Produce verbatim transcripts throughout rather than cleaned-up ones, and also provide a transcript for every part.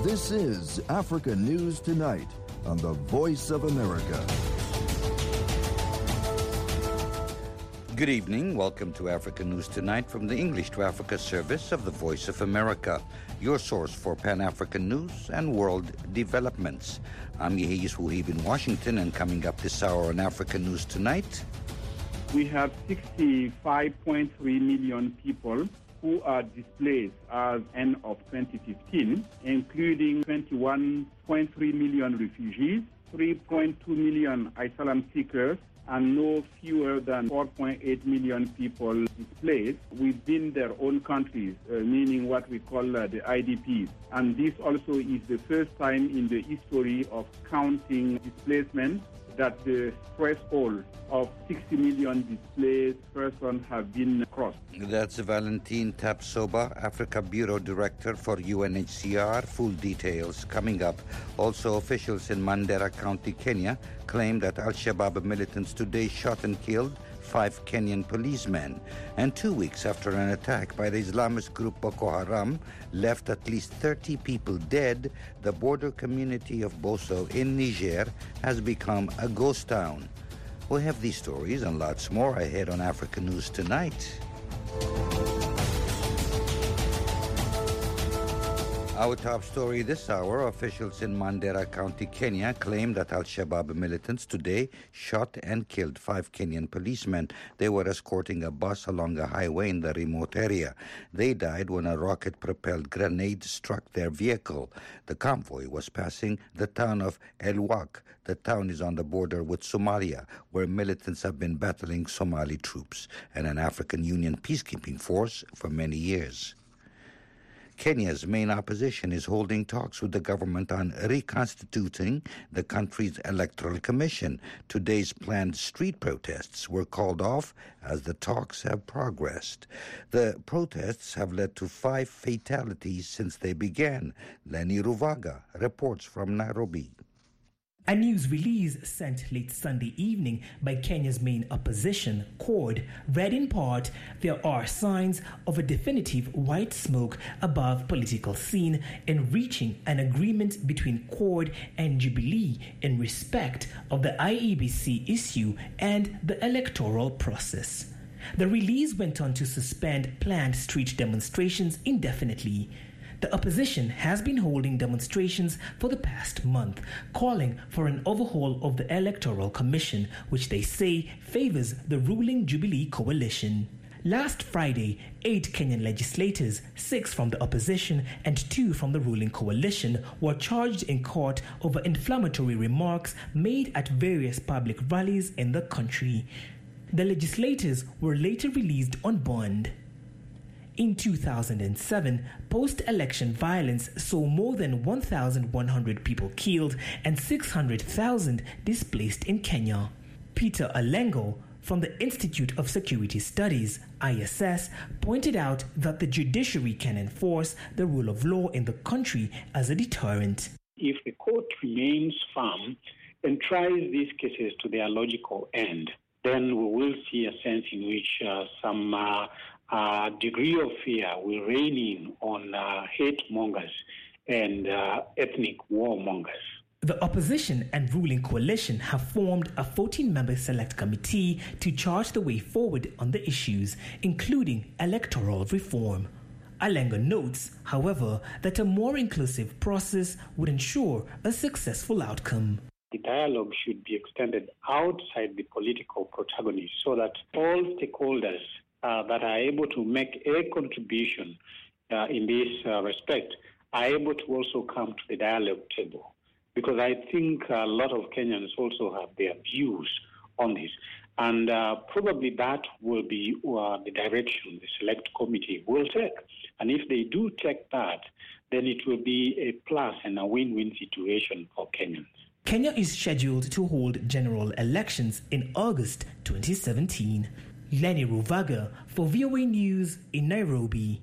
This is Africa News Tonight on the Voice of America. Good evening. Welcome to Africa News Tonight from the English to Africa service of the Voice of America, your source for Pan-African news and world developments. I'm Yehis Wuhib in Washington, and coming up this hour on Africa News Tonight, we have sixty-five point three million people who are displaced as end of twenty fifteen, including twenty-one point three million refugees, three point two million asylum seekers, and no fewer than four point eight million people displaced within their own countries, uh, meaning what we call uh, the I D Ps. And this also is the first time in the history of counting displacement that the threshold of sixty million displaced persons have been crossed. That's Valentin Tapsoba, Africa Bureau Director for U N H C R. Full details coming up. Also, officials in Mandera County, Kenya, claim that Al-Shabaab militants today shot and killed five Kenyan policemen. And two weeks after an attack by the Islamist group Boko Haram left at least thirty people dead, the border community of Boso in Niger has become a ghost town. We have these stories and lots more ahead on Africa News Tonight. Our top story this hour, officials in Mandera County, Kenya, claim that Al-Shabaab militants today shot and killed five Kenyan policemen. They were escorting a bus along a highway in the remote area. They died when a rocket-propelled grenade struck their vehicle. The convoy was passing the town of El Wak. The town is on the border with Somalia, where militants have been battling Somali troops and an African Union peacekeeping force for many years. Kenya's main opposition is holding talks with the government on reconstituting the country's electoral commission. Today's planned street protests were called off as the talks have progressed. The protests have led to five fatalities since they began. Lenny Ruvaga reports from Nairobi. A news release sent late Sunday evening by Kenya's main opposition, CORD, read in part, there are signs of a definitive white smoke above political scene in reaching an agreement between CORD and Jubilee in respect of the I E B C issue and the electoral process. The release went on to suspend planned street demonstrations indefinitely. The opposition has been holding demonstrations for the past month, calling for an overhaul of the Electoral Commission, which they say favors the ruling Jubilee coalition. Last Friday, eight Kenyan legislators, six from the opposition and two from the ruling coalition, were charged in court over inflammatory remarks made at various public rallies in the country. The legislators were later released on bond. In two thousand seven, post-election violence saw more than one thousand one hundred people killed and six hundred thousand displaced in Kenya. Peter Alengo from the Institute of Security Studies, I S S, pointed out that the judiciary can enforce the rule of law in the country as a deterrent. If the court remains firm and tries these cases to their logical end, then we will see a sense in which uh, some uh, uh, degree of fear will reign in on uh, hate mongers and uh, ethnic warmongers. The opposition and ruling coalition have formed a fourteen-member select committee to chart the way forward on the issues, including electoral reform. Alenga notes, however, that a more inclusive process would ensure a successful outcome. The dialogue should be extended outside the political protagonist so that all stakeholders uh, that are able to make a contribution uh, in this uh, respect are able to also come to the dialogue table. Because I think a lot of Kenyans also have their views on this. And uh, probably that will be uh, the direction the select committee will take. And if they do take that, then it will be a plus and a win-win situation for Kenyans. Kenya is scheduled to hold general elections in August twenty seventeen. Lenny Ruvaga for V O A News in Nairobi.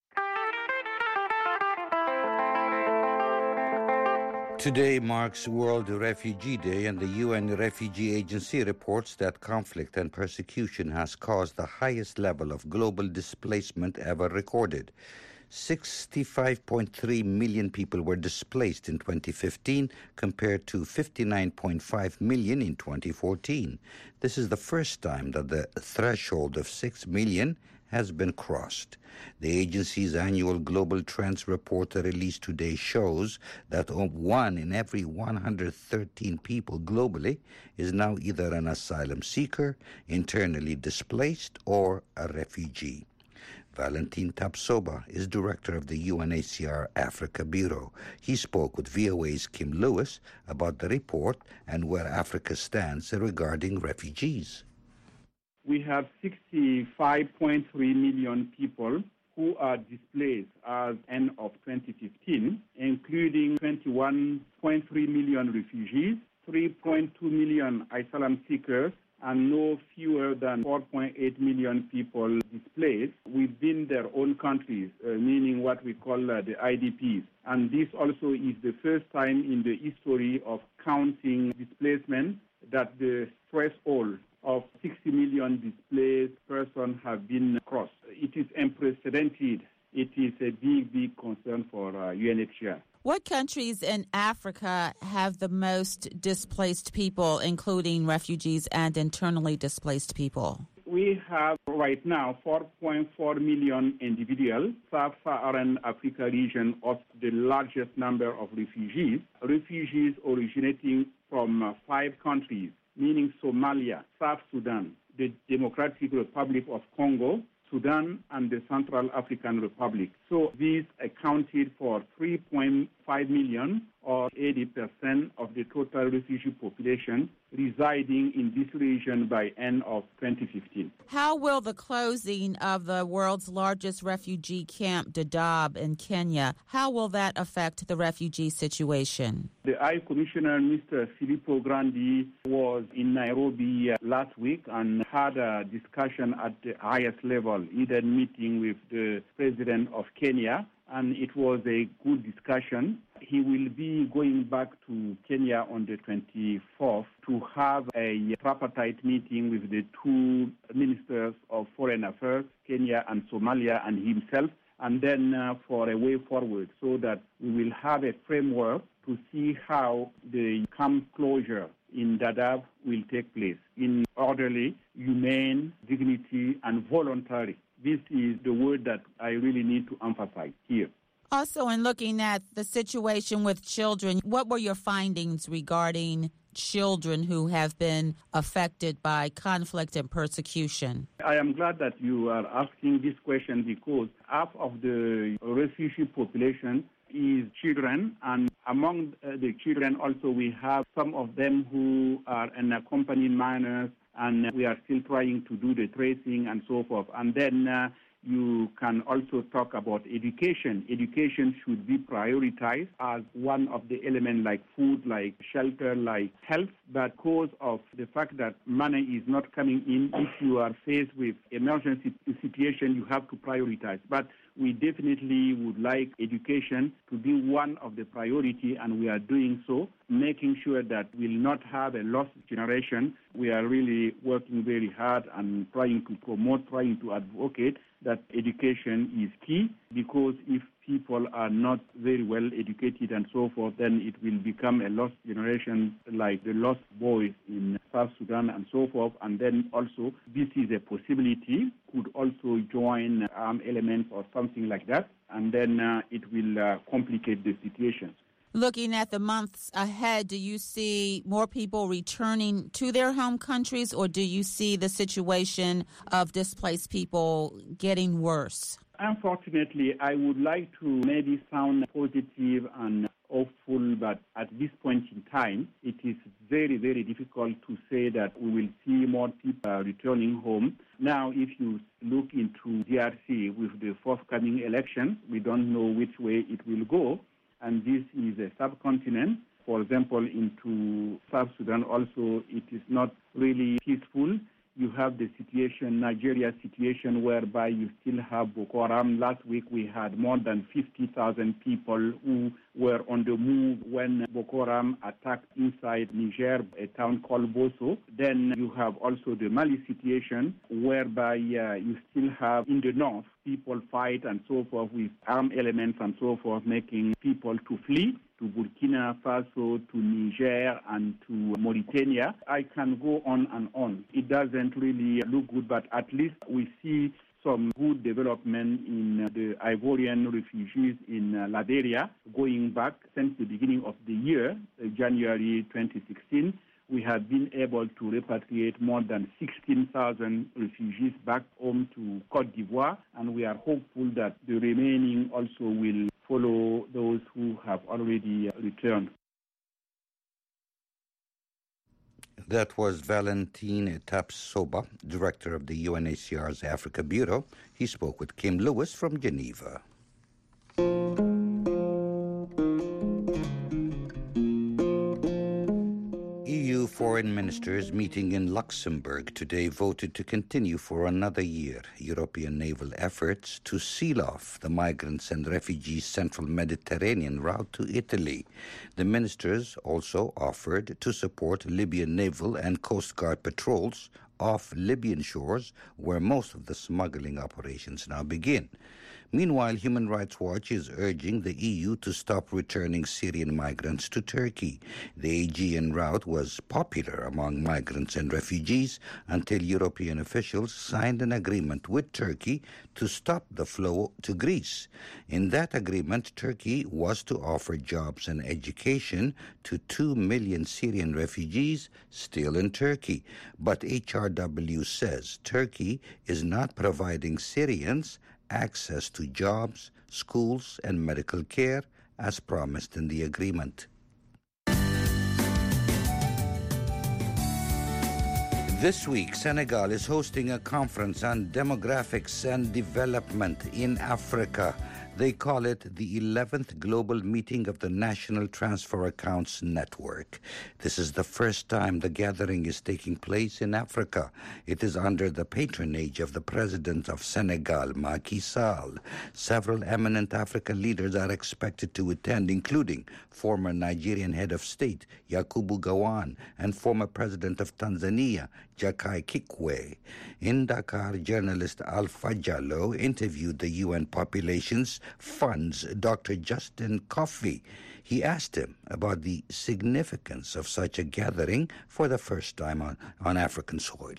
Today marks World Refugee Day, and the U N Refugee Agency reports that conflict and persecution has caused the highest level of global displacement ever recorded. sixty-five point three million people were displaced in twenty fifteen compared to fifty-nine point five million in twenty fourteen. This is the first time that the threshold of six million has been crossed. The agency's annual Global Trends report released today shows that one in every one hundred thirteen people globally is now either an asylum seeker, internally displaced, or a refugee. Valentin Tapsoba is director of the U N H C R Africa Bureau. He spoke with V O A's Kim Lewis about the report and where Africa stands regarding refugees. We have sixty-five point three million people who are displaced as end of twenty fifteen, including twenty-one point three million refugees, three point two million asylum seekers, and no fewer than four point eight million people displaced within their own countries, uh, meaning what we call uh, the I D Ps. And this also is the first time in the history of counting displacement that the threshold of sixty million displaced persons have been crossed. It is unprecedented. It is a big, big concern for uh, U N H C R. What countries in Africa have the most displaced people, including refugees and internally displaced people? We have right now four point four million individuals. Sub-Saharan Africa region of the largest number of refugees. Refugees originating from uh, five countries, meaning Somalia, South Sudan, the Democratic Republic of Congo, Sudan, and the Central African Republic. So these accounted for three point five million, or eighty percent of the total refugee population residing in this region by end of twenty fifteen. How will the closing of the world's largest refugee camp, Dadaab in Kenya, how will that affect the refugee situation? The High Commissioner, Mister Filippo Grandi, was in Nairobi uh, last week and had a discussion at the highest level, either meeting with the President of Kenya, and it was a good discussion. He will be going back to Kenya on the twenty-fourth to have a tripartite meeting with the two ministers of foreign affairs, Kenya and Somalia, and himself, and then uh, for a way forward so that we will have a framework to see how the camp closure in Dadaab will take place in orderly, humane, dignity, and voluntary. This is the word that I really need to emphasize here. Also, in looking at the situation with children, what were your findings regarding children who have been affected by conflict and persecution? I am glad that you are asking this question because half of the refugee population is children, and among the children also we have some of them who are unaccompanied minors, and we are still trying to do the tracing and so forth. And then uh, you can also talk about education. Education should be prioritized as one of the elements like food, like shelter, like health. But because of the fact that money is not coming in, if you are faced with emergency situation, you have to prioritize. But we definitely would like education to be one of the priority, and we are doing so, making sure that we'll not have a lost generation. We are really working very hard and trying to promote, trying to advocate that education is key, because if people are not very well educated and so forth, then it will become a lost generation like the lost boys in South Sudan and so forth. And then also this is a possibility, could also join armed elements or something like that, and then uh, it will uh, complicate the situation. Looking at the months ahead, do you see more people returning to their home countries, or do you see the situation of displaced people getting worse? Unfortunately, I would like to maybe sound positive and hopeful, but at this point in time, it is very, very difficult to say that we will see more people returning home. Now, if you look into D R C with the forthcoming election, we don't know which way it will go. And this is a subcontinent. For example, into South Sudan also, it is not really peaceful. You have the situation, Nigeria situation, whereby you still have Boko Haram. Last week we had more than fifty thousand people who were on the move when Boko Haram attacked inside Niger, a town called Boso. Then you have also the Mali situation, whereby uh, you still have in the north people fight and so forth with armed elements and so forth, making people to flee to Burkina Faso, to Niger, and to Mauritania. I can go on and on. It doesn't really look good, but at least we see some good development in the Ivorian refugees in Liberia going back since the beginning of the year, January twenty sixteen. We have been able to repatriate more than sixteen thousand refugees back home to Cote d'Ivoire, and we are hopeful that the remaining also will follow those who have already returned. That was Valentin Tapsoba, director of the U N H C R's Africa Bureau. He spoke with Kim Lewis from Geneva. E U foreign ministers meeting in Luxembourg today voted to continue for another year European naval efforts to seal off the migrants and refugees central Mediterranean route to Italy. The ministers also offered to support Libyan naval and Coast Guard patrols off Libyan shores, where most of the smuggling operations now begin. Meanwhile, Human Rights Watch is urging the E U to stop returning Syrian migrants to Turkey. The Aegean route was popular among migrants and refugees until European officials signed an agreement with Turkey to stop the flow to Greece. In that agreement, Turkey was to offer jobs and education to two million Syrian refugees still in Turkey. But H R W says Turkey is not providing Syrians access to jobs, schools, and medical care as promised in the agreement. This week, Senegal is hosting a conference on demographics and development in Africa. They call it the eleventh Global Meeting of the National Transfer Accounts Network. This is the first time the gathering is taking place in Africa. It is under the patronage of the President of Senegal, Macky Sall. Several eminent African leaders are expected to attend, including former Nigerian head of state, Yakubu Gowon, and former President of Tanzania, Jakaya Kikwete. In Dakar, journalist Alpha Jallo interviewed the U N Populations Fund's Doctor Justin Coffey. He asked him about the significance of such a gathering for the first time on, on African soil.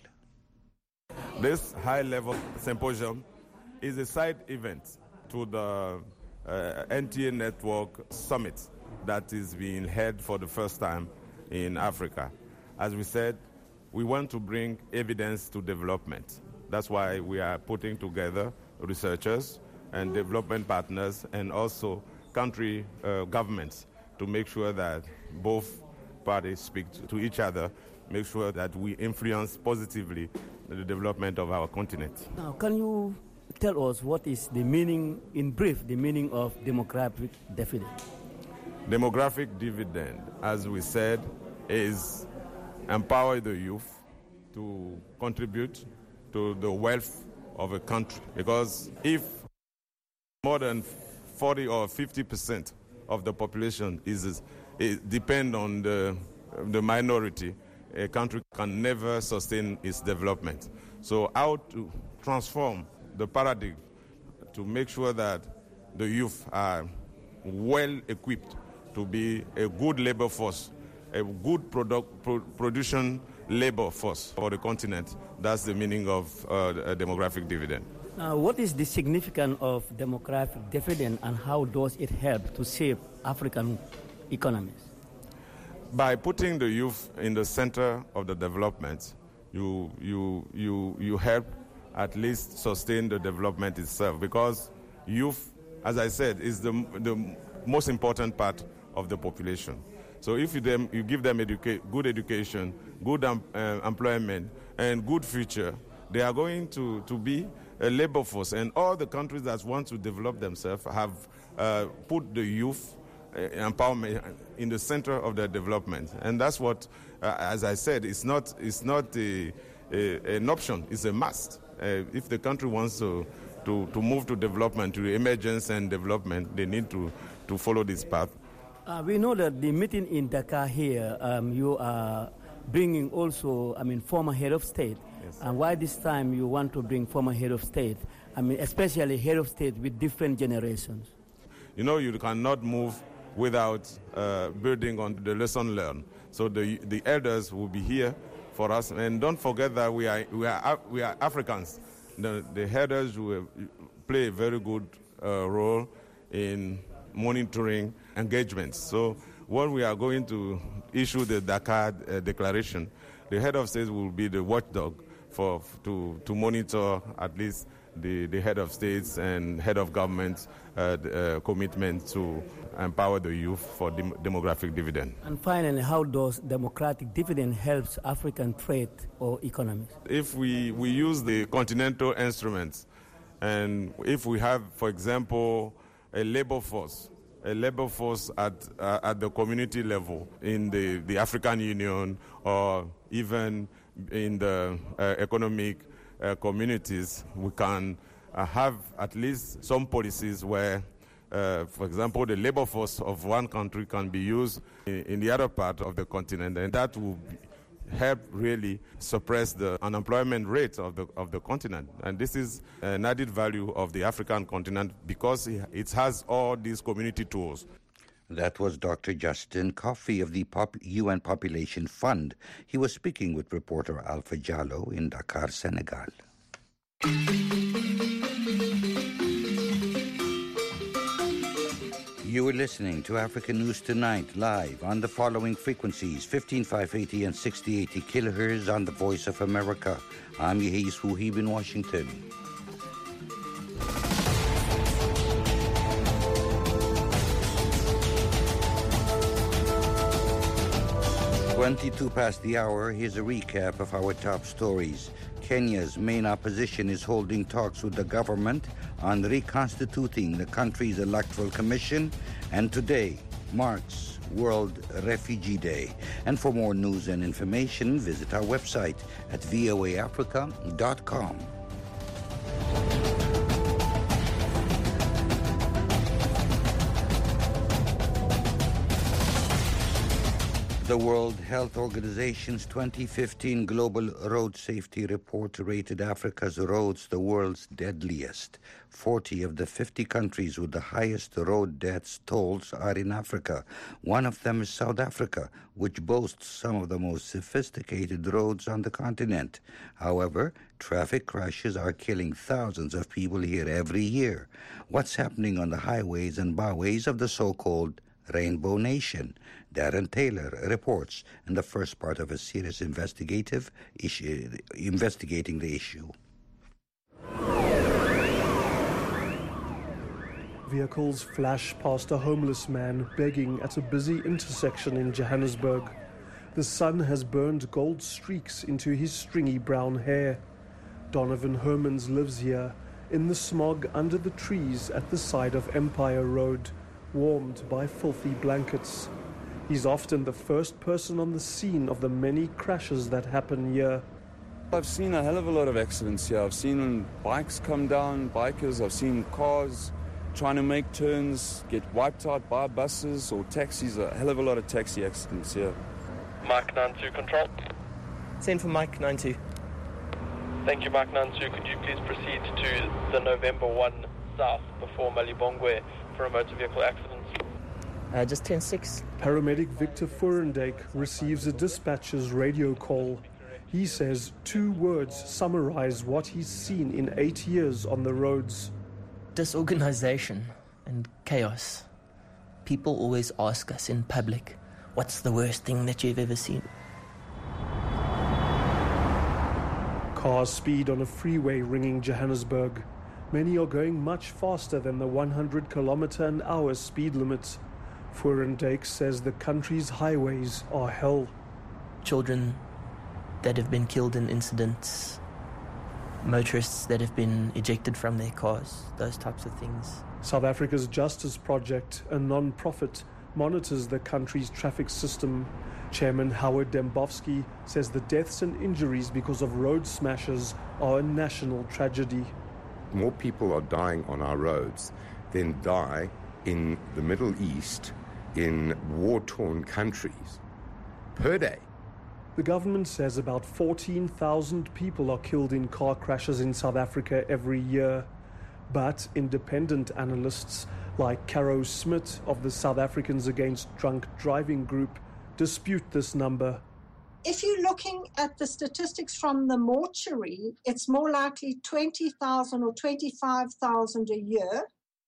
This high-level symposium is a side event to the uh, N T A Network Summit that is being held for the first time in Africa. As we said, we want to bring evidence to development. That's why we are putting together researchers and development partners and also country uh, governments to make sure that both parties speak to each other, make sure that we influence positively the development of our continent. Now, can you tell us what is the meaning, in brief, the meaning of demographic dividend? Demographic dividend, as we said, is empower the youth to contribute to the wealth of a country. Because if more than forty or fifty percent of the population is, is depend on the, the minority, a country can never sustain its development. So how to transform the paradigm to make sure that the youth are well equipped to be a good labor force, a good product, pro, production labor force for the continent. That's the meaning of uh, a demographic dividend. Now, what is the significance of demographic dividend and how does it help to shape African economies? By putting the youth in the center of the development, you, you, you, you help at least sustain the development itself, because youth, as I said, is the, the most important part of the population. So if you, them, you give them educa- good education, good um, uh, employment, and good future, they are going to, to be a labor force. And all the countries that want to develop themselves have uh, put the youth uh, empowerment in the center of their development. And that's what, uh, as I said, it's not, it's not a, a, an option, it's a must. Uh, if the country wants to, to, to move to development, to emergence and development, they need to, to follow this path. Uh, we know that the meeting in Dakar here, um, you are bringing also, I mean, former head of state. Yes. And why this time you want to bring former head of state? I mean, especially head of state with different generations. You know, you cannot move without uh, building on the lesson learned. So the the elders will be here for us, and don't forget that we are we are we are Africans. The, the elders will play a very good uh, role in monitoring engagements. So when we are going to issue the Dakar uh, Declaration, the head of state will be the watchdog for to to monitor at least the, the head of states and head of governments uh, uh, commitment to empower the youth for dem- demographic dividend. And finally, how does democratic dividend helps African trade or economics? If we, we use the continental instruments, and if we have, for example, a labor force, a labor force at uh, at the community level in the, the African Union or even in the uh, economic uh, communities, we can uh, have at least some policies where, uh, for example, the labor force of one country can be used in, in the other part of the continent, and that will be, help really suppress the unemployment rate of the of the continent. And this is an added value of the African continent because it has all these community tools. That was Doctor Justin Coffey of the Pop- U N Population Fund. He was speaking with reporter Alpha Jallo in Dakar, Senegal. You are listening to African News Tonight, live on the following frequencies, fifteen five eighty and sixty eighty kilohertz on the Voice of America. I'm Yehis Wuhib in Washington. twenty-two past the hour, here's a recap of our top stories. Kenya's main opposition is holding talks with the government on reconstituting the country's electoral commission, and today marks World Refugee Day. And for more news and information, visit our website at v o a africa dot com. The World Health Organization's twenty fifteen Global Road Safety Report rated Africa's roads the world's deadliest. forty of the fifty countries with the highest road deaths tolls are in Africa. One of them is South Africa, which boasts some of the most sophisticated roads on the continent. However, traffic crashes are killing thousands of people here every year. What's happening on the highways and byways of the so-called Rainbow Nation? Darren Taylor reports in the first part of a series investigative issue, investigating the issue. Vehicles flash past a homeless man begging at a busy intersection in Johannesburg. The sun has burned gold streaks into his stringy brown hair. Donovan Hermans lives here, in the smog under the trees at the side of Empire Road, warmed by filthy blankets. He's often the first person on the scene of the many crashes that happen here. I've seen a hell of a lot of accidents here. I've seen bikes come down, bikers. I've seen cars trying to make turns, get wiped out by buses or taxis. A hell of a lot of taxi accidents here. Mike nine two control. Send for Mike nine two. Thank you, Mike nine two. Could you please proceed to the November one south before Malibongwe for a motor vehicle accident? Uh, just ten six. Paramedic Victor Furendijk receives a dispatcher's radio call. He says two words summarize what he's seen in eight years on the roads. Disorganization and chaos. People always ask us in public, what's the worst thing that you've ever seen? Cars speed on a freeway ringing Johannesburg. Many are going much faster than the one hundred kilometer an hour speed limit. Furendijk says the country's highways are hell. Children that have been killed in incidents, motorists that have been ejected from their cars, those types of things. South Africa's Justice Project, a non-profit, monitors the country's traffic system. Chairman Howard Dembowski says the deaths and injuries because of road smashes are a national tragedy. More people are dying on our roads than die in the Middle East in war-torn countries per day. The government says about fourteen thousand people are killed in car crashes in South Africa every year. But independent analysts like Caro Smith of the South Africans Against Drunk Driving group dispute this number. If you're looking at the statistics from the mortuary, it's more likely twenty thousand or twenty-five thousand a year.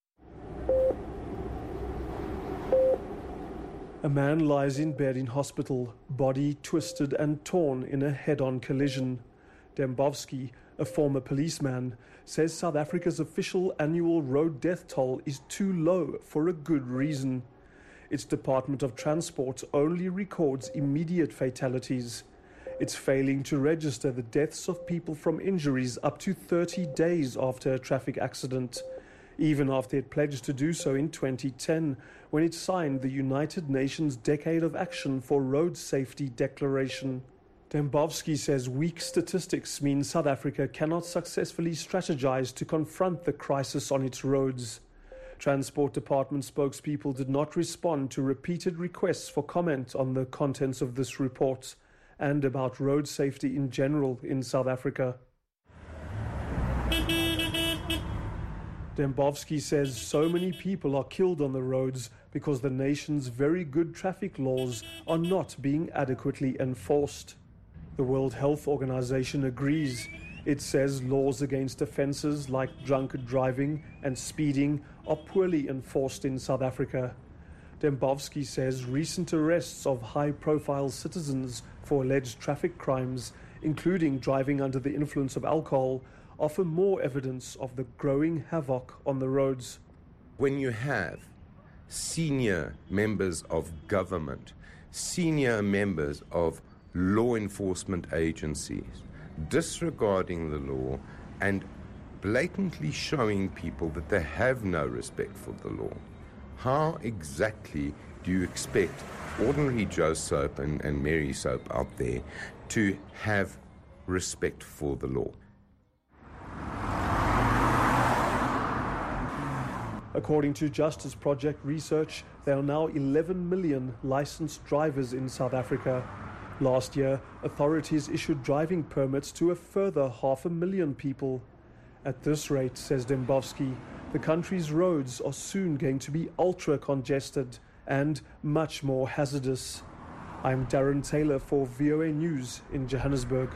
A man lies in bed in hospital, body twisted and torn in a head-on collision. Dembowski, a former policeman, says South Africa's official annual road death toll is too low for a good reason. Its Department of Transport only records immediate fatalities. It's failing to register the deaths of people from injuries up to thirty days after a traffic accident, even after it pledged to do so in twenty ten, when it signed the United Nations Decade of Action for Road Safety Declaration. Dembowski says weak statistics mean South Africa cannot successfully strategize to confront the crisis on its roads. Transport Department spokespeople did not respond to repeated requests for comment on the contents of this report and about road safety in general in South Africa. Dembowski says so many people are killed on the roads because the nation's very good traffic laws are not being adequately enforced. The World Health Organization agrees. It says laws against offences like drunk driving and speeding are poorly enforced in South Africa. Dembowski says recent arrests of high-profile citizens for alleged traffic crimes, including driving under the influence of alcohol, offer more evidence of the growing havoc on the roads. When you have senior members of government, senior members of law enforcement agencies disregarding the law and blatantly showing people that they have no respect for the law, how exactly do you expect ordinary Joe Soap and, and Mary Soap out there to have respect for the law? According to Justice Project research, there are now eleven million licensed drivers in South Africa. Last year, authorities issued driving permits to a further half a million people. At this rate, says Dembowski, the country's roads are soon going to be ultra-congested and much more hazardous. I'm Darren Taylor for V O A News in Johannesburg.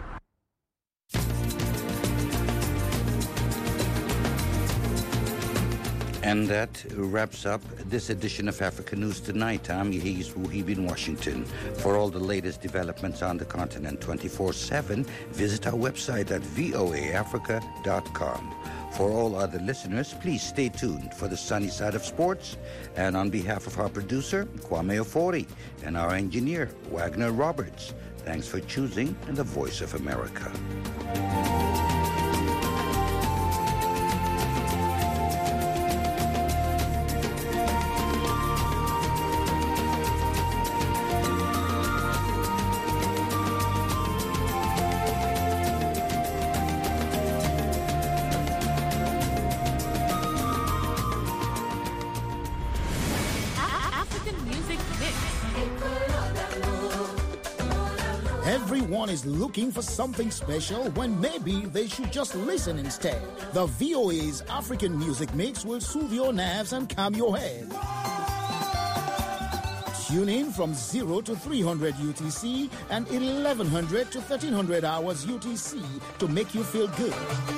And that wraps up this edition of Africa News Tonight. I'm Yahiz Wuhib in Washington. For all the latest developments on the continent twenty-four seven, visit our website at voa africa dot com. For all other listeners, please stay tuned for the sunny side of sports. And on behalf of our producer, Kwame Ofori, and our engineer, Wagner Roberts, thanks for choosing the Voice of America. Everyone is looking for something special when maybe they should just listen instead. The V O A's African Music Mix will soothe your nerves and calm your head. Tune in from zero to three hundred U T C and eleven hundred to thirteen hundred hours U T C to make you feel good.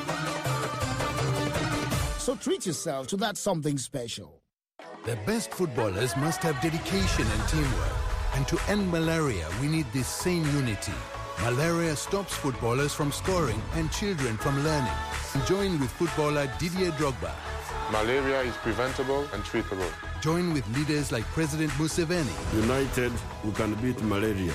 So treat yourself to that something special. The best footballers must have dedication and teamwork. And to end malaria, we need this same unity. Malaria stops footballers from scoring and children from learning. Join with footballer Didier Drogba. Malaria is preventable and treatable. Join with leaders like President Museveni. United, we can beat malaria.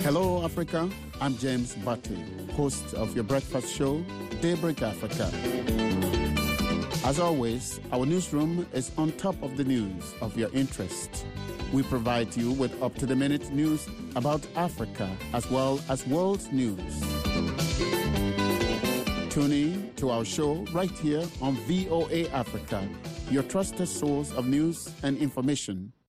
Hello, Africa. I'm James Batty, host of your breakfast show, Daybreak Africa. As always, our newsroom is on top of the news of your interest. We provide you with up-to-the-minute news about Africa as well as world news. Tune in to our show right here on V O A Africa, your trusted source of news and information